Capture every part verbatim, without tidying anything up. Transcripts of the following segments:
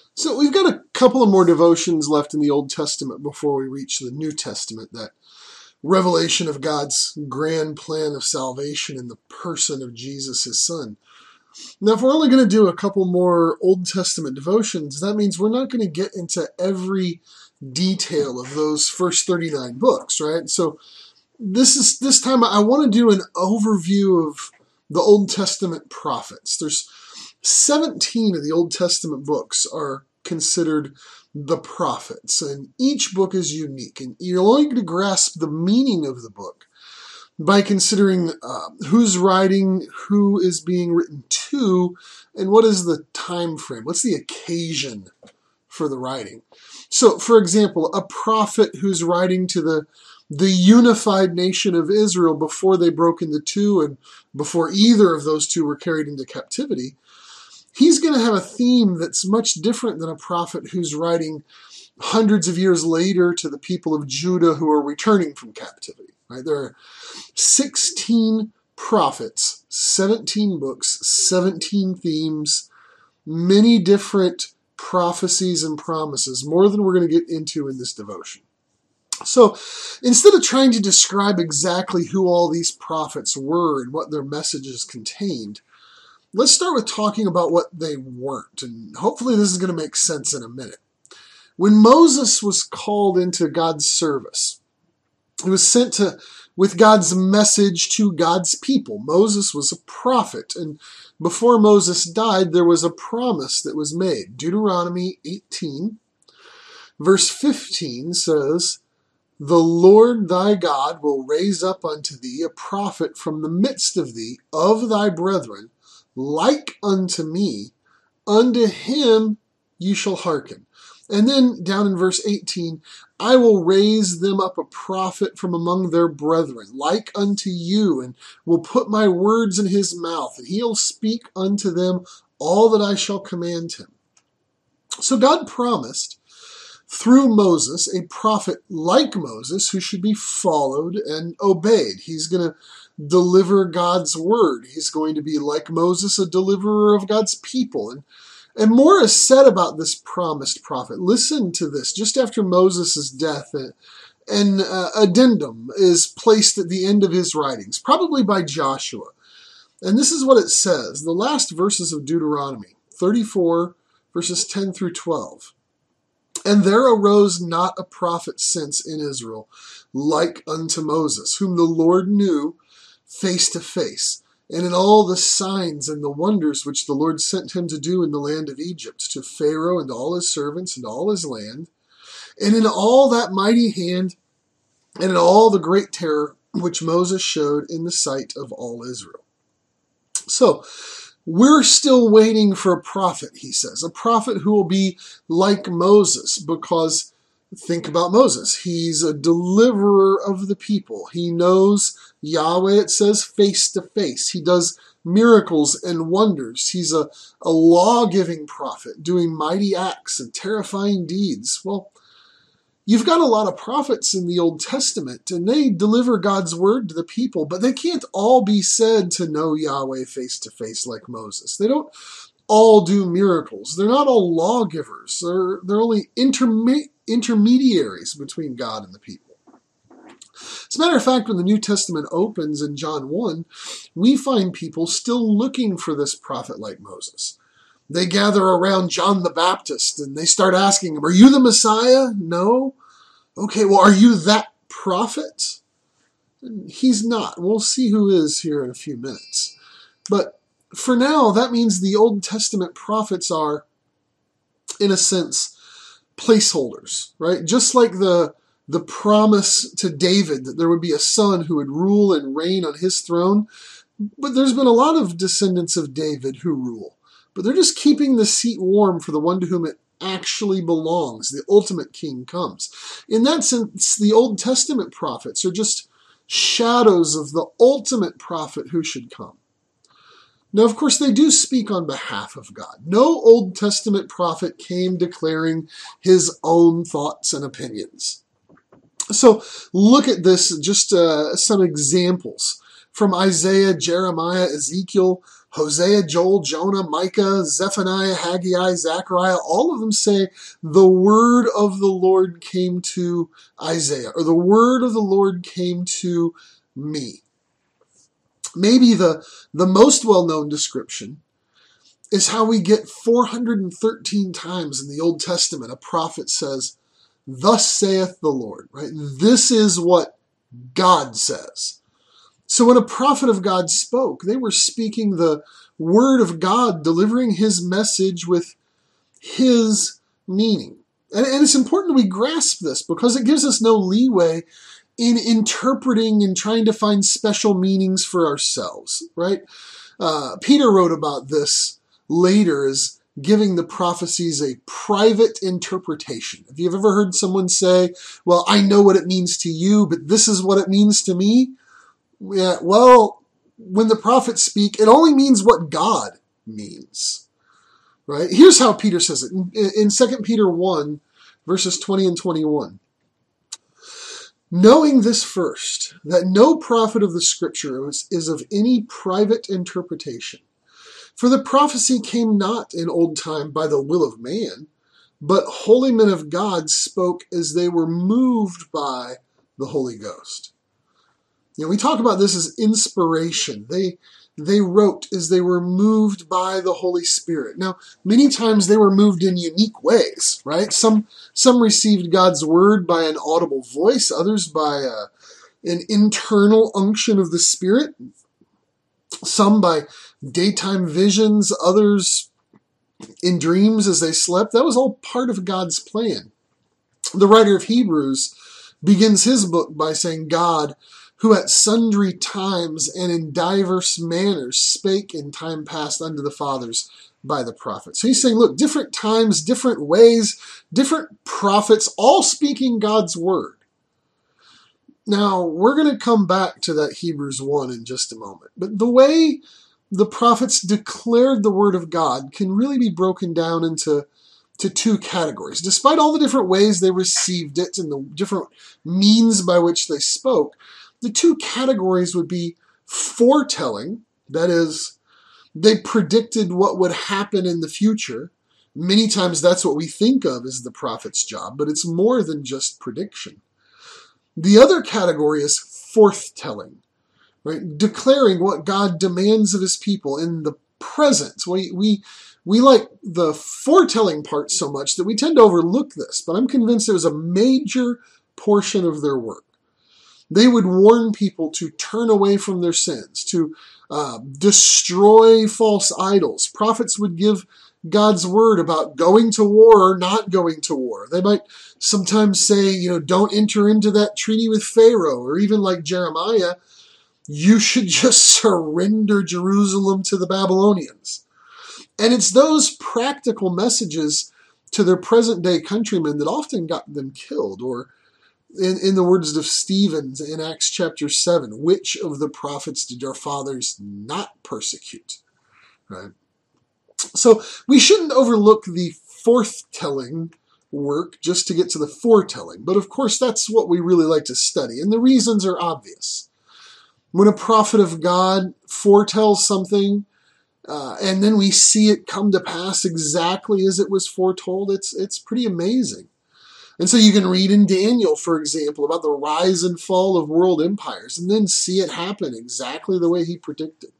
So we've got a couple of more devotions left in the Old Testament before we reach the New Testament, that revelation of God's grand plan of salvation in the person of Jesus, his son. Now, if we're only going to do a couple more Old Testament devotions, that means we're not going to get into every detail of those first thirty-nine books, right? So this is this time I want to do an overview of the Old Testament prophets. There's seventeen of the Old Testament books are considered the prophets, and each book is unique, and you're only going to grasp the meaning of the book by considering uh, who's writing, who is being written to, and what is the time frame, what's the occasion for the writing. So, for example, a prophet who's writing to the the unified nation of Israel before they broke into two and before either of those two were carried into captivity, he's going to have a theme that's much different than a prophet who's writing hundreds of years later to the people of Judah who are returning from captivity. Right? There are sixteen prophets, seventeen books, seventeen themes, many different prophecies and promises, more than we're going to get into in this devotion. So instead of trying to describe exactly who all these prophets were and what their messages contained, let's start with talking about what they weren't, and hopefully this is going to make sense in a minute. When Moses was called into God's service, he was sent to with God's message to God's people. Moses was a prophet, and before Moses died, there was a promise that was made. Deuteronomy eighteen, verse fifteen says, "The Lord thy God will raise up unto thee a prophet from the midst of thee, of thy brethren, like unto me, unto him you shall hearken." And then down in verse eighteen, "I will raise them up a prophet from among their brethren, like unto you, and will put my words in his mouth, and he'll speak unto them all that I shall command him." So God promised through Moses a prophet like Moses who should be followed and obeyed. He's going to deliver God's word. He's going to be like Moses, a deliverer of God's people. And, and more is said about this promised prophet. Listen to this. Just after Moses' death, an uh, addendum is placed at the end of his writings, probably by Joshua. And this is what it says, the last verses of Deuteronomy, thirty-four, verses ten through twelve. "And there arose not a prophet since in Israel, like unto Moses, whom the Lord knew face to face, and in all the signs and the wonders which the Lord sent him to do in the land of Egypt, to Pharaoh and all his servants and all his land, and in all that mighty hand, and in all the great terror which Moses showed in the sight of all Israel." So, we're still waiting for a prophet, he says, a prophet who will be like Moses, because think about Moses. He's a deliverer of the people. He knows Yahweh, it says, face to face. He does miracles and wonders. He's a, a law-giving prophet, doing mighty acts and terrifying deeds. Well, you've got a lot of prophets in the Old Testament, and they deliver God's word to the people, but they can't all be said to know Yahweh face to face like Moses. They don't all do miracles. They're not all lawgivers. They're, they're only interme- intermediaries between God and the people. As a matter of fact, when the New Testament opens in John one, we find people still looking for this prophet like Moses. They gather around John the Baptist and they start asking him, "Are you the Messiah?" "No." "Okay, well, are you that prophet?" And he's not. We'll see who is here in a few minutes. But for now, that means the Old Testament prophets are, in a sense, placeholders, right? Just like the, the promise to David that there would be a son who would rule and reign on his throne. But there's been a lot of descendants of David who rule. But they're just keeping the seat warm for the one to whom it actually belongs. The ultimate king comes. In that sense, the Old Testament prophets are just shadows of the ultimate prophet who should come. Now, of course, they do speak on behalf of God. No Old Testament prophet came declaring his own thoughts and opinions. So look at this, just uh, some examples. from Isaiah, Jeremiah, Ezekiel, Hosea, Joel, Jonah, Micah, Zephaniah, Haggai, Zechariah, all of them say the word of the Lord came to Isaiah, or the word of the Lord came to me. Maybe the, the most well-known description is how we get four hundred thirteen times in the Old Testament a prophet says, "Thus saith the Lord," right? This is what God says. So when a prophet of God spoke, they were speaking the word of God, delivering his message with his meaning. And, and it's important that we grasp this because it gives us no leeway in interpreting and trying to find special meanings for ourselves, right? Uh, Peter wrote about this later as giving the prophecies a private interpretation. Have you ever heard someone say, well, I know what it means to you, but this is what it means to me? Yeah, well, when the prophets speak, it only means what God means, right? Here's how Peter says it in, in Second Peter one, verses twenty and twenty-one. Knowing this first, that no prophet of the Scripture is, is of any private interpretation. For the prophecy came not in old time by the will of man, but holy men of God spoke as they were moved by the Holy Ghost. You know, we talk about this as inspiration. They they wrote as they were moved by the Holy Spirit. Now, many times they were moved in unique ways, right? Some some received God's word by an audible voice, others by a, an internal unction of the Spirit, some by daytime visions, others in dreams as they slept. That was all part of God's plan. The writer of Hebrews begins his book by saying, God, who at sundry times and in diverse manners spake in time past unto the fathers by the prophets. So he's saying, look, different times, different ways, different prophets, all speaking God's word. Now, we're going to come back to that Hebrews one in just a moment. But the way the prophets declared the word of God can really be broken down into to two categories. Despite all the different ways they received it and the different means by which they spoke, the two categories would be foretelling, that is, they predicted what would happen in the future. Many times that's what we think of as the prophet's job, but it's more than just prediction. The other category is forthtelling, right? Declaring what God demands of his people in the present. We, we, we like the foretelling part so much that we tend to overlook this, but I'm convinced it was a major portion of their work. They would warn people to turn away from their sins, to uh, destroy false idols. Prophets would give God's word about going to war or not going to war. They might sometimes say, you know, don't enter into that treaty with Pharaoh, or even like Jeremiah, you should just surrender Jerusalem to the Babylonians. And it's those practical messages to their present day countrymen that often got them killed, or In, in the words of Stephen in Acts chapter seven, which of the prophets did your fathers not persecute? Right? So we shouldn't overlook the forthtelling work just to get to the foretelling. But of course, that's what we really like to study. And the reasons are obvious. When a prophet of God foretells something, uh, and then we see it come to pass exactly as it was foretold, it's it's pretty amazing. And so you can read in Daniel, for example, about the rise and fall of world empires, and then see it happen exactly the way he predicted.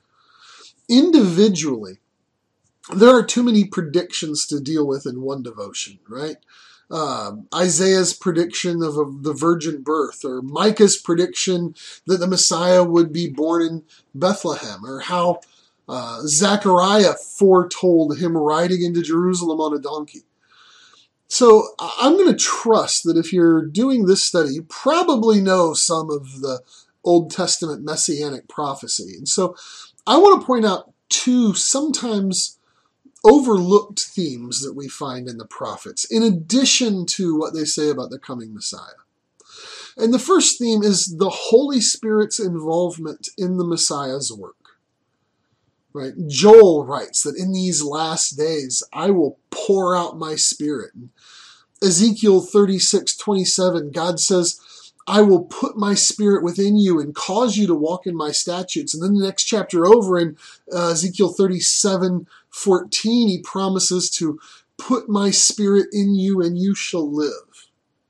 Individually, there are too many predictions to deal with in one devotion, right? Uh, Isaiah's prediction of a, the virgin birth, or Micah's prediction that the Messiah would be born in Bethlehem, or how uh, Zechariah foretold him riding into Jerusalem on a donkey. So I'm going to trust that if you're doing this study, you probably know some of the Old Testament messianic prophecy. And so I want to point out two sometimes overlooked themes that we find in the prophets, in addition to what they say about the coming Messiah. And the first theme is the Holy Spirit's involvement in the Messiah's work. Right? Joel writes that in these last days, I will pour out my spirit. And Ezekiel thirty-six twenty-seven, God says, I will put my spirit within you and cause you to walk in my statutes. And then the next chapter over in uh, Ezekiel thirty-seven fourteen, he promises to put my spirit in you and you shall live.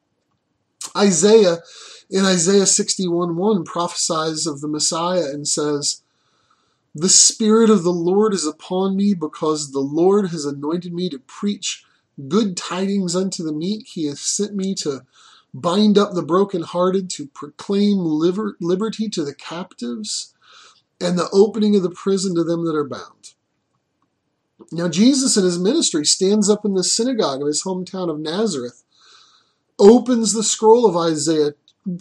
Isaiah, in Isaiah sixty-one one, prophesies of the Messiah and says, the Spirit of the Lord is upon me because the Lord has anointed me to preach good tidings unto the meek. He has sent me to bind up the brokenhearted, to proclaim liber- liberty to the captives, and the opening of the prison to them that are bound. Now Jesus in his ministry stands up in the synagogue of his hometown of Nazareth, opens the scroll of Isaiah,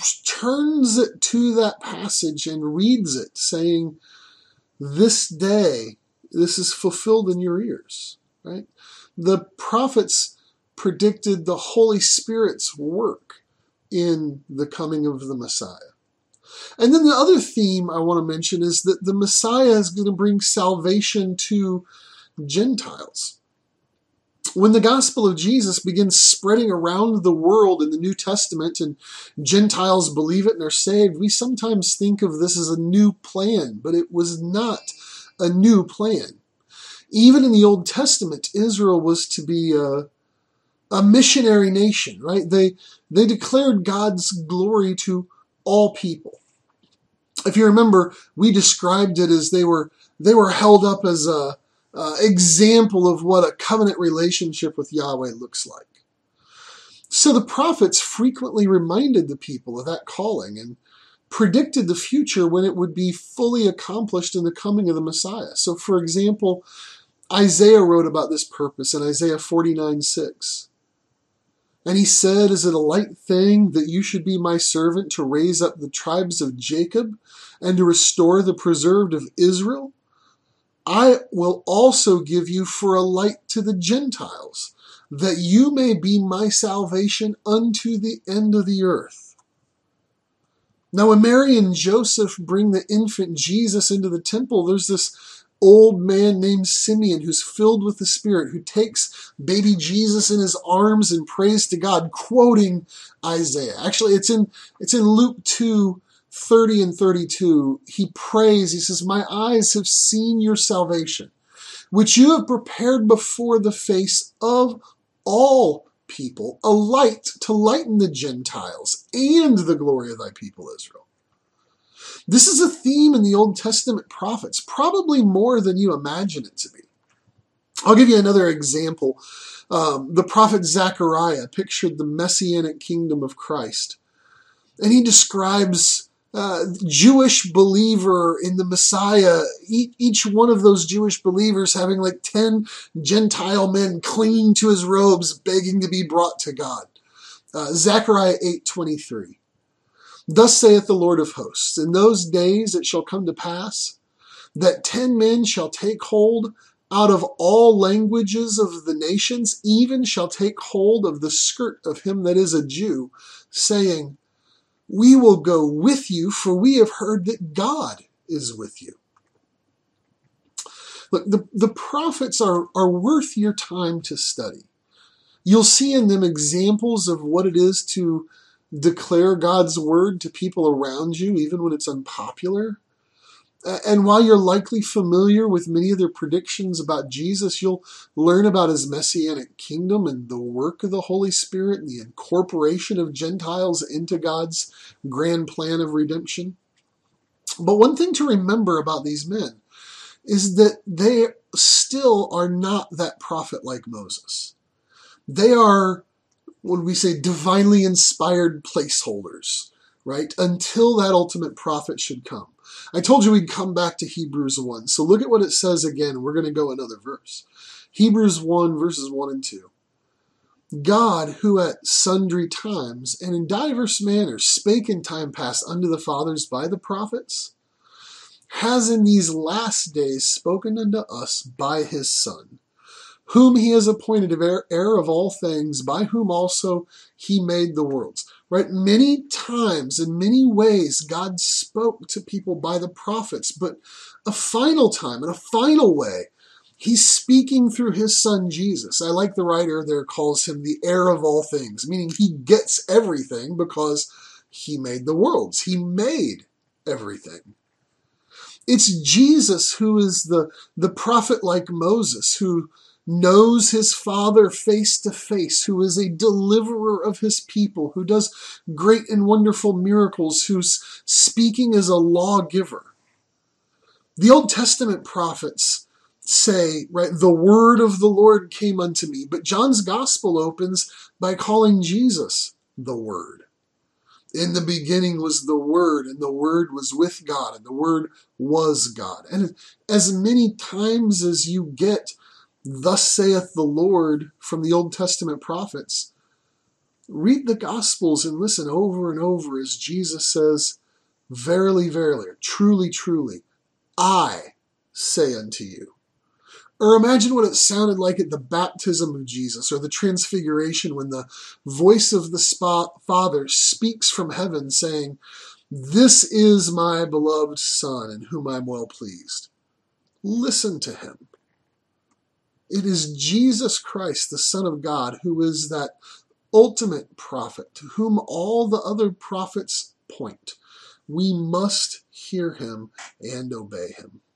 turns it to that passage and reads it, saying, this day, this is fulfilled in your ears, right? The prophets predicted the Holy Spirit's work in the coming of the Messiah. And then the other theme I want to mention is that the Messiah is going to bring salvation to Gentiles. When the gospel of Jesus begins spreading around the world in the New Testament and Gentiles believe it and are saved, we sometimes think of this as a new plan, but it was not a new plan. Even in the Old Testament, Israel was to be a, a missionary nation, right? They, they declared God's glory to all people. If you remember, we described it as they were, they were held up as a Uh, example of what a covenant relationship with Yahweh looks like. So the prophets frequently reminded the people of that calling and predicted the future when it would be fully accomplished in the coming of the Messiah. So for example, Isaiah wrote about this purpose in Isaiah forty-nine six. And he said, is it a light thing that you should be my servant to raise up the tribes of Jacob and to restore the preserved of Israel? I will also give you for a light to the Gentiles, that you may be my salvation unto the end of the earth. Now, when Mary and Joseph bring the infant Jesus into the temple, there's this old man named Simeon who's filled with the Spirit, who takes baby Jesus in his arms and prays to God, quoting Isaiah. Actually, it's in, it's in Luke two, thirty and thirty-two, he prays, he says, my eyes have seen your salvation, which you have prepared before the face of all people, a light to lighten the Gentiles and the glory of thy people Israel. This is a theme in the Old Testament prophets, probably more than you imagine it to be. I'll give you another example. Um, the prophet Zechariah pictured the messianic kingdom of Christ, and he describes Uh, Jewish believer in the Messiah, each one of those Jewish believers having like ten Gentile men clinging to his robes, begging to be brought to God. Uh, Zechariah eight twenty-three. Thus saith the Lord of hosts, in those days it shall come to pass that ten men shall take hold out of all languages of the nations, even shall take hold of the skirt of him that is a Jew, saying, we will go with you, for we have heard that God is with you. Look, the, the prophets are, are worth your time to study. You'll see in them examples of what it is to declare God's word to people around you, even when it's unpopular. And while you're likely familiar with many of their predictions about Jesus, you'll learn about his messianic kingdom and the work of the Holy Spirit and the incorporation of Gentiles into God's grand plan of redemption. But one thing to remember about these men is that they still are not that prophet like Moses. They are, what we say, divinely inspired placeholders, right? Until that ultimate prophet should come. I told you we'd come back to Hebrews one. So look at what it says again. We're going to go another verse. Hebrews one, verses one and two. God, who at sundry times and in diverse manners spake in time past unto the fathers by the prophets, has in these last days spoken unto us by his Son, whom he has appointed heir of all things, by whom also he made the worlds. Right? Many times, in many ways, God spoke to people by the prophets, but a final time, in a final way, he's speaking through his Son Jesus. I like the writer there calls him the heir of all things, meaning he gets everything because He made the worlds. He made everything. It's Jesus who is the, the prophet like Moses, who knows his Father face to face, who is a deliverer of his people, who does great and wonderful miracles, who's speaking as a lawgiver. The Old Testament prophets say, right, the word of the Lord came unto me. But John's gospel opens by calling Jesus the Word. In the beginning was the Word, and the Word was with God, and the Word was God. And as many times as you get, thus saith the Lord, from the Old Testament prophets, read the Gospels and listen over and over as Jesus says, verily, verily, truly, truly, I say unto you. Or imagine what it sounded like at the baptism of Jesus, or the transfiguration, when the voice of the spot Father speaks from heaven saying, this is my beloved Son, in whom I am well pleased. Listen to him. It is Jesus Christ, the Son of God, who is that ultimate prophet, to whom all the other prophets point. We must hear him and obey him.